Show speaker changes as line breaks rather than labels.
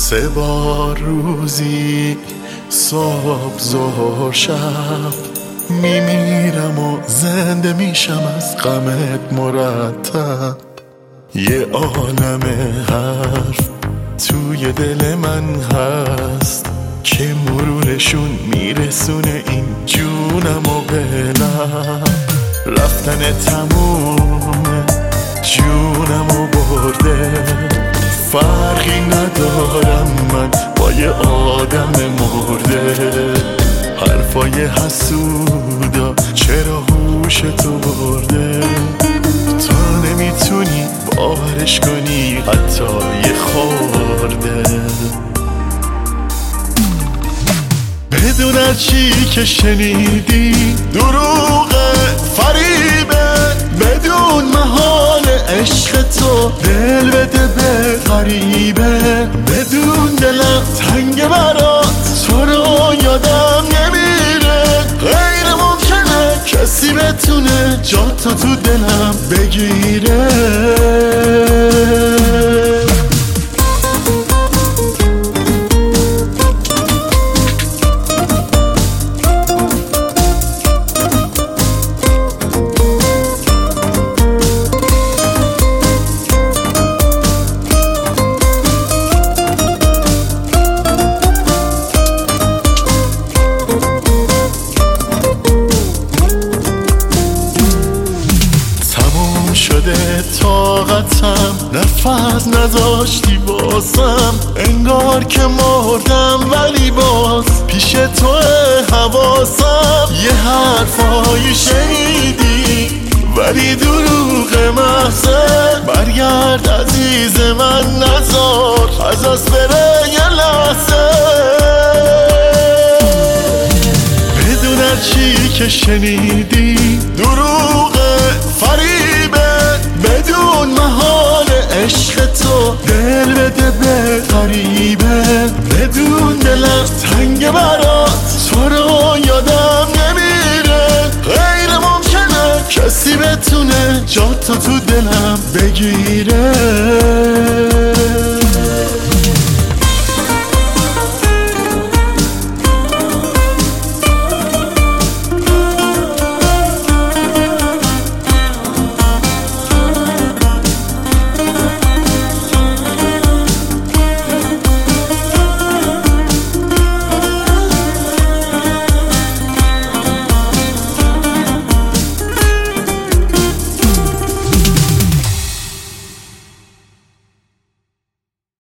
3 بار روزی صبح ظهر شب میمیرم و زنده میشم از غمت مرتب. یه عالم حرف توی دل من هست که مرورشون میرسونه این جونم و بلم. رفتن تمومه جونم و برده، فرقی ندارم من با یه آدم مرده. حرفای حسودا چرا هوشتو برده، تا نمیتونی باورش کنی حتی یه خورده. بدون هرچی که شنیدی دروغه فریبه، بدون محال عشق تو دل بده به غریبه. بدون دلم تنگ برات تو رو یادم نمیره، غیر ممکنه کسی بتونه جاتو تو دلم بگیره. شده طاقتم، نفس نذاشتی واسم، انگار که مردم ولی باز پیش تو حواسم. یه حرفایی شنیدی ولی دروغ محضه، برگرد عزیز من نذار از دست بره یه لحظه. بدون هرچی که شنیدی دروغه فریبه، بدون محال عشق تو دل بده به غریبه. بدون دلم تنگ برات تو رو یادم نمیره، غیر ممکنه کسی بتونه جاتو تو دلم بگیره.